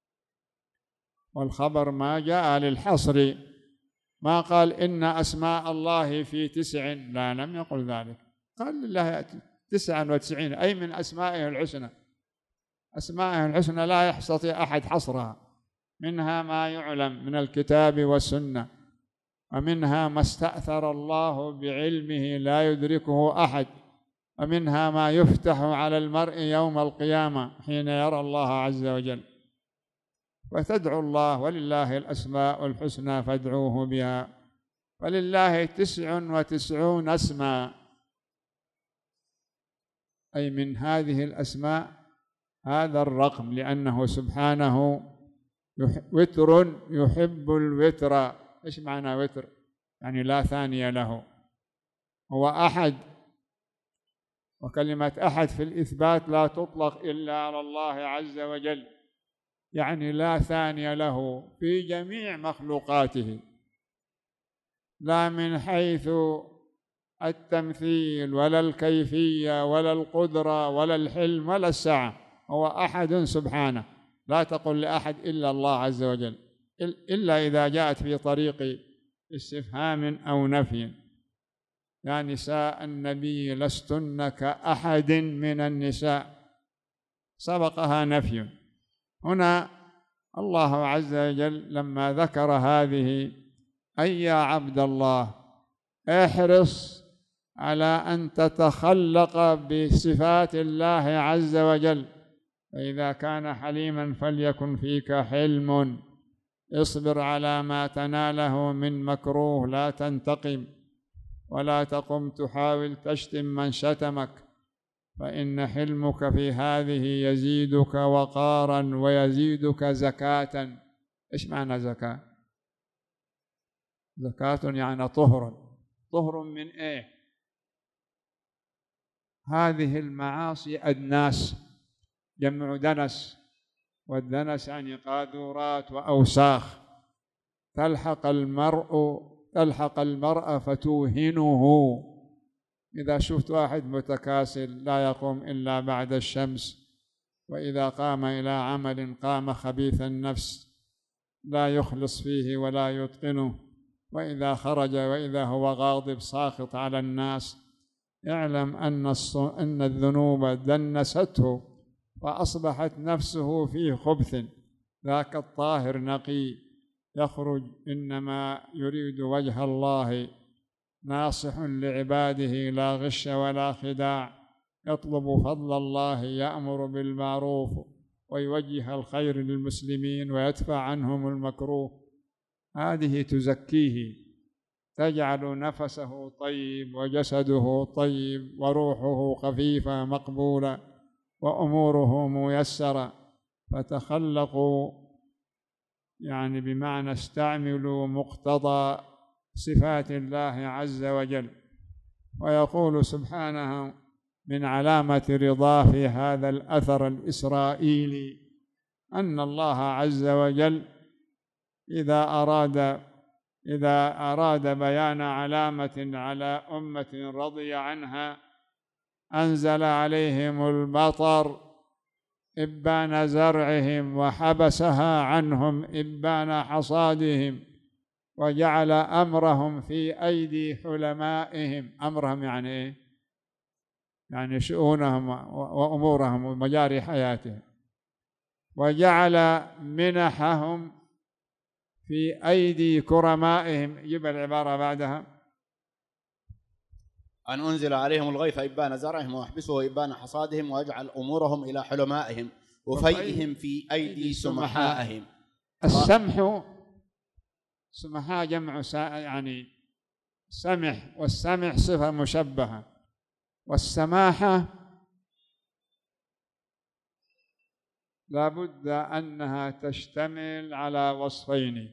والخبر ما جاء للحصر، ما قال إن أسماء الله في تسع، لا، لم يقل ذلك، قال لله تسعا وتسعين أي من أسمائه الحسنى. أسمائه الحسنى لا يستطيع أحد حصرها، منها ما يعلم من الكتاب والسنة، ومنها ما استأثر الله بعلمه لا يدركه أحد، ومنها ما يفتح على المرء يوم القيامة حين يرى الله عز وجل. وتدعو الله: ولله الأسماء الحسنى فادعوه بها. فلله تسع وتسعون اسما، أي من هذه الأسماء هذا الرقم، لأنه سبحانه وتر يحب الوتر. إيش معنى وتر؟ يعني لا ثاني له، هو أحد، وكلمة أحد في الإثبات لا تطلق إلا على الله عز وجل، يعني لا ثاني له في جميع مخلوقاته، لا من حيث التمثيل ولا الكيفية ولا القدرة ولا الحلم ولا السعة، هو أحد سبحانه، لا تقل لأحد إلا الله عز وجل، إلا إذا جاءت في طريق استفهام أو نفي. يا نساء النبي لستن كأحد من النساء، سبقها نفي. هنا الله عز وجل لما ذكر هذه: أي يا عبد الله احرص على أن تتخلق بصفات الله عز وجل، فإذا كان حليما فليكن فيك حلم، اصبر على ما تناله من مكروه، لا تنتقم، ولا تقم تحاول تشتم من شتمك، فإن حلمك في هذه يزيدك وقارا ويزيدك زكاة. إيش معنى زكاة؟ زكاة يعني طهر. طهر من إيه؟ هذه المعاصي أدناس، جمع دنس، والدنس يعني قاذورات وأوساخ، تلحق المرء تلحق المرء فتوهنه. إذا شفت واحد متكاسل لا يقوم إلا بعد الشمس، وإذا قام إلى عمل قام خبيث النفس لا يخلص فيه ولا يتقنه، وإذا خرج وإذا هو غاضب ساخط على الناس، اعلم أن أن الذنوب دنسته فأصبحت نفسه فيه خبث. ذاك الطاهر نقي يخرج إنما يريد وجه الله، ناصح لعباده لا غش ولا خداع، يطلب فضل الله، يأمر بالمعروف ويوجه الخير للمسلمين ويدفع عنهم المكروه. هذه تزكيه، تجعل نفسه طيب وجسده طيب وروحه خفيفة مقبولة وأموره ميسرة. فتخلقوا يعني بمعنى استعملوا مقتضى صفات الله عز وجل. ويقول سبحانه من علامة رضاه في هذا الأثر الإسرائيلي أن الله عز وجل إذا أراد إذا أراد بيان علامة على أمة رضي عنها أنزل عليهم المطر إبان زرعهم وحبسها عنهم إبان حصادهم، وجعل أمرهم في أيدي حلمائهم. أمرهم يعني إيه؟ يعني شؤونهم وأمورهم ومجاري حياتهم. وجعل منحهم في أيدي كرمائهم. يجيب العبارة بعدها: أن أنزل عليهم الغيث إبان زرعهم ويحبسه إبان حصادهم ويجعل أمورهم إلى حلمائهم وفيئهم في أيدي سمحائهم. السمح سمحاء جمع يعني سمح، والسمح صفة مشبهة، والسماحة لا بد أنها تشتمل على وصفين: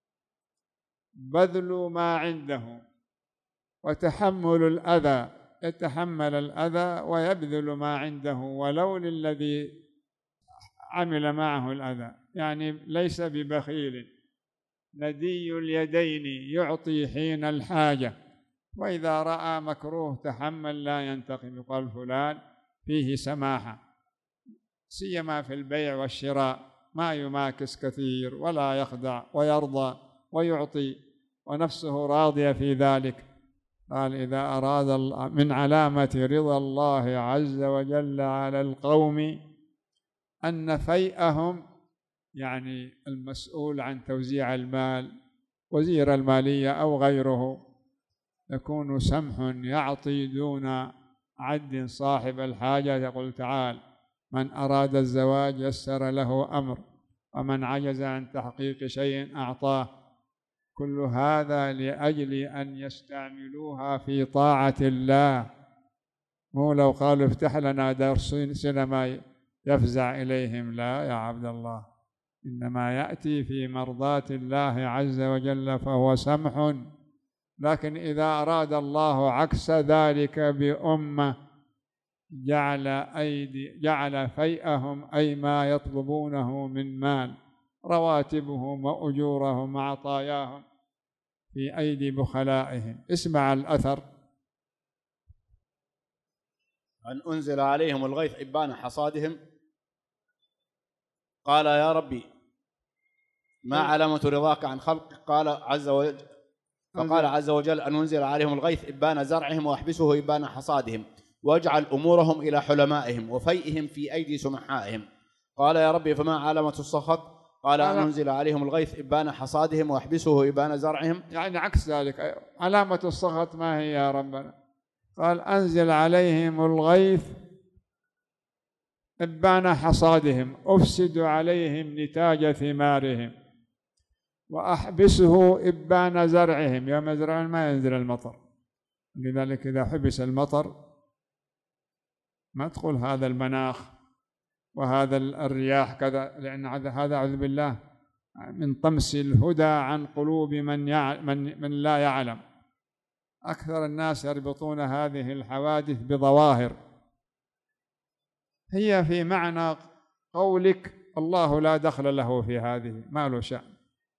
بذل ما عنده وتحمل الأذى، يتحمل الأذى ويبذل ما عنده ولو للذي عمل معه الأذى، يعني ليس ببخيل، ندي اليدين يعطي حين الحاجة، وإذا رأى مكروه تحمل لا ينتقم، يقال فلان فيه سماحة، سيما في البيع والشراء، ما يماكس كثير ولا يخدع ويرضى ويعطي ونفسه راضية في ذلك. قال: إذا أراد من علامة رضا الله عز وجل على القوم أن فيئهم، يعني المسؤول عن توزيع المال، وزير المالية أو غيره، يكون سمح يعطي دون عد صاحب الحاجة. يقول تعالى: من أراد الزواج يسر له أمر، ومن عجز عن تحقيق شيء أعطاه. كل هذا لأجل أن يستعملوها في طاعة الله، مو لو قالوا افتح لنا درس سينما يفزع إليهم، لا يا عبد الله، إنما يأتي في مرضاة الله عز وجل فهو سمح. لكن إذا أراد الله عكس ذلك بأمة جعل أيدي جعل فيئهم أي ما يطلبونه من مال، رواتبهم وأجورهم وعطاياهم، في أيدي بخلائهم. اسمع الأثر: أن أنزل عليهم الغيث إبان حصادهم. قال: يا ربي ما علامة رضاك عن خلق؟ قال عز وجل فقال عز وجل: أن أنزل عليهم الغيث إبان زرعهم وأحبسه إبان حصادهم، واجعل أمورهم إلى حلمائهم وفيئهم في أيدي سمحائهم. قال: يا ربي فما علامة السخط؟ قال: أن أنزل عليهم الغيث إبان حصادهم وأحبسه إبان زرعهم. يعني عكس ذلك. علامة السخط ما هي يا ربنا؟ قال: أنزل عليهم الغيث إبان حصادهم، أفسد عليهم نتاج ثمارهم، وأحبسه إبان زرعهم، يوم يزرعون ما ينزل المطر، لذلك إذا حبس المطر ما تقول هذا المناخ وهذا الرياح كذا، لأن هذا أعوذ بالله من طمس الهدى عن قلوب من, من, من لا يعلم. أكثر الناس يربطون هذه الحوادث بظواهر، هي في معنى قولك الله لا دخل له في هذه، ما له شأن،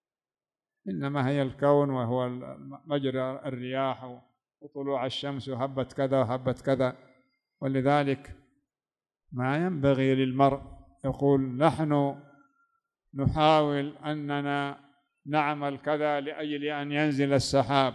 إنما هي الكون، وهو مجرى الرياح وطلوع الشمس وهبت كذا وهبت كذا. ولذلك ما ينبغي للمرء يقول نحن نحاول أننا نعمل كذا لأجل أن ينزل السحاب،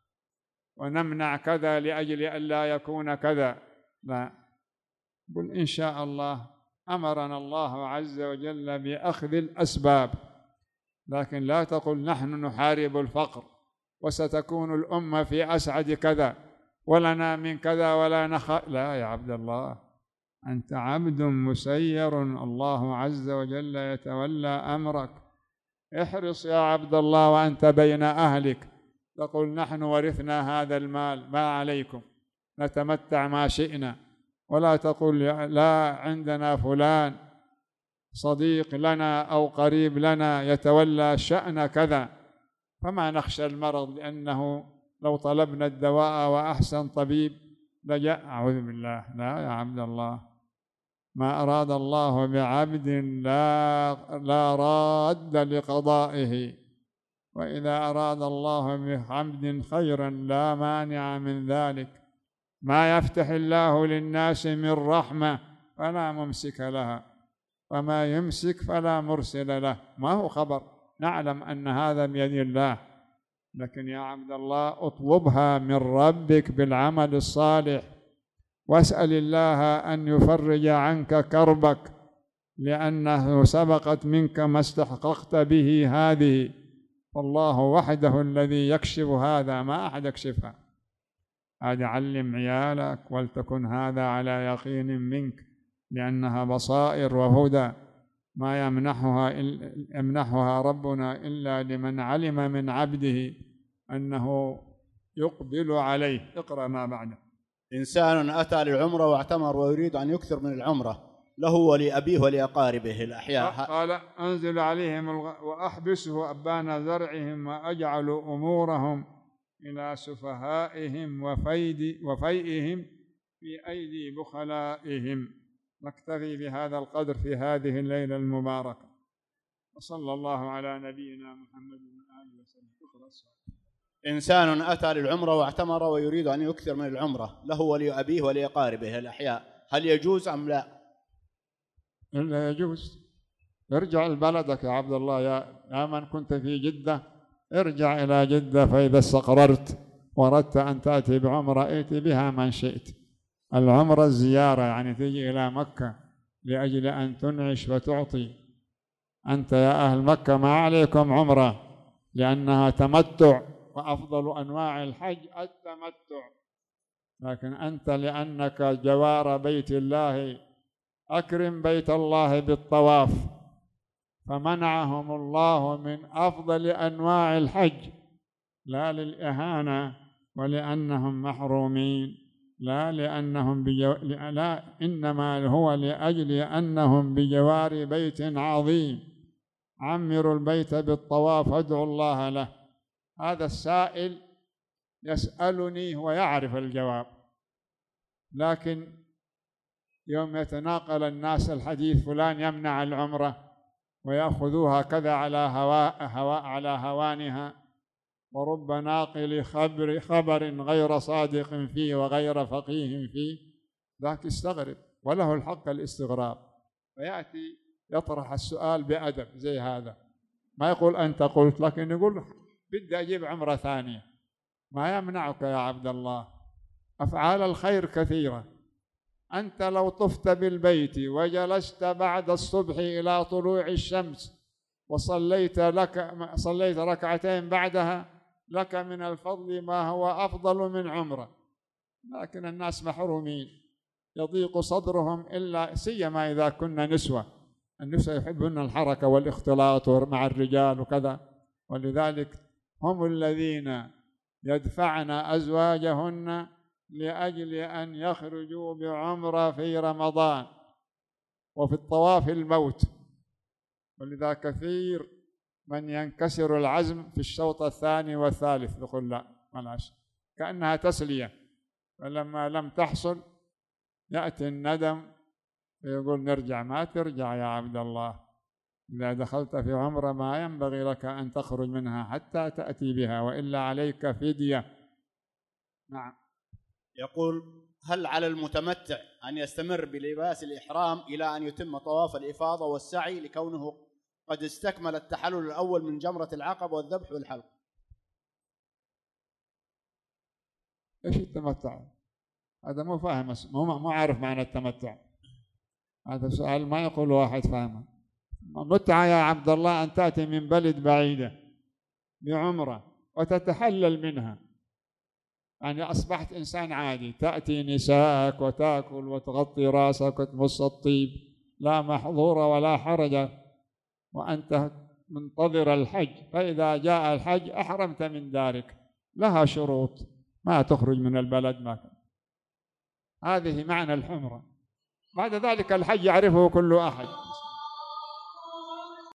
ونمنع كذا لأجل أن لا يكون كذا، لا، قل إن شاء الله أمرنا الله عز وجل بأخذ الأسباب، لكن لا تقل نحن نحارب الفقر وستكون الأمة في أسعد كذا ولنا من كذا ولا نخاف. لا يا عبد الله، أنت عبد مسير، الله عز وجل يتولى أمرك. احرص يا عبد الله وأنت بين أهلك، تقول نحن ورثنا هذا المال، ما عليكم، نتمتع ما شئنا، ولا تقول لا عندنا فلان صديق لنا أو قريب لنا يتولى شأن كذا فما نخشى المرض، لأنه لو طلبنا الدواء وأحسن طبيب لجاء. أعوذ بالله، لا يا عبد الله، ما أراد الله بعبد لا, لا راد لقضائه، وإذا أراد الله بعبد خيرا لا مانع من ذلك. ما يفتح الله للناس من رحمة فلا ممسك لها، وما يمسك فلا مرسل له. ما هو خبر، نعلم أن هذا بيد الله، لكن يا عبد الله اطلبها من ربك بالعمل الصالح، واسأل الله أن يفرج عنك كربك، لأنه سبقت منك ما استحققت به هذه، والله وحده الذي يكشف هذا، ما أحد يكشفها. هذا علم عيالك ولتكن هذا على يقين منك، لأنها بصائر وهدى. ما يمنحها يمنحها ربنا إلا لمن علم من عبده أنه يقبل عليه. اقرأ ما بعده. إنسان أتى للعمرة واعتمر ويريد أن يكثر من العمرة له ولأبيه ولأقاربه الأحياء. قال أنزل عليهم الغ... وأحبسه أبان زرعهم وأجعل أمورهم إلى سفهائهم وفيد وفيئهم في أيدي بخلائهم. نكتفي بهذا القدر في هذه الليلة المباركة، وصلى الله على نبينا محمد وآله وسلم. إنسان أتى للعمرة واعتمر ويريد أن يكثر من العمرة له ولأبيه ولأقاربه الأحياء، هل يجوز أم لا؟ إلا يجوز. ارجع لبلدك يا عبد الله، يا يا من كنت في جدة، ارجع إلى جدة، فإذا استقررت وردت أن تأتي بعمرة ائت بها من شئت. العمرة الزيارة، يعني تجي إلى مكة لأجل أن تنعش وتعطي. أنت يا أهل مكة ما عليكم عمرة لأنها تمتع، وأفضل أنواع الحج التمتع، لكن أنت لأنك جوار بيت الله أكرم بيت الله بالطواف، فمنعهم الله من أفضل أنواع الحج، لا للإهانة ولأنهم محرومين، لا لأنهم بجو... لا إنما هو لأجل أنهم بجوار بيت عظيم. عمروا البيت بالطواف وادعوا الله له. هذا السائل يسألني ويعرف الجواب، لكن يوم يتناقل الناس الحديث فلان يمنع العمرة ويأخذوها كذا على هواء هواء على هوانها، ورب ناقل خبر خبر غير صادق فيه وغير فقيه فيه، ذاك يستغرب وله الحق الاستغراب، ويأتي يطرح السؤال بأدب زي هذا، ما يقول أنت قلت، لكن يقول بدي أجيب عمرة ثانية. ما يمنعك يا عبد الله، أفعال الخير كثيرة. أنت لو طفت بالبيت وجلست بعد الصبح إلى طلوع الشمس وصليت لك صليت ركعتين بعدها لك من الفضل ما هو أفضل من عمرة، لكن الناس محرومين، يضيق صدرهم، إلا سيما إذا كنا نسوة. النساء يحبون الحركة والاختلاط مع الرجال وكذا، ولذلك هم الذين يدفعن أزواجهن لأجل أن يخرجوا بعمرة في رمضان وفي الطواف الموت. ولذا كثير من ينكسر العزم في الشوط الثاني والثالث، يقول لا ملاش، كأنها تسلية، فلما لم تحصل يأتي الندم ويقول نرجع. ما ترجع يا عبد الله، إذا دخلت في عمرة ما ينبغي لك أن تخرج منها حتى تأتي بها، وإلا عليك فدية. نعم. يقول هل على المتمتع أن يستمر بلباس الإحرام إلى أن يتم طواف الإفاضة والسعي لكونه قد استكمل التحلل الأول من جمرة العقبة والذبح والحلق؟ إيش التمتع؟ هذا مو فاهم، مو مو عارف معنى التمتع. هذا سؤال ما يقول واحد فاهمه. متعة يا عبد الله أن تأتي من بلد بعيدة بعمرة وتتحلل منها، يعني أصبحت إنسان عادي، تأتي نساءك وتأكل وتغطي رأسك وتمص الطيب، لا محظور ولا حرج، وأنت منتظر الحج، فإذا جاء الحج أحرمت من دارك. لها شروط، ما تخرج من البلد ما كان. هذه معنى الحمرة. بعد ذلك الحج يعرفه كل أحد.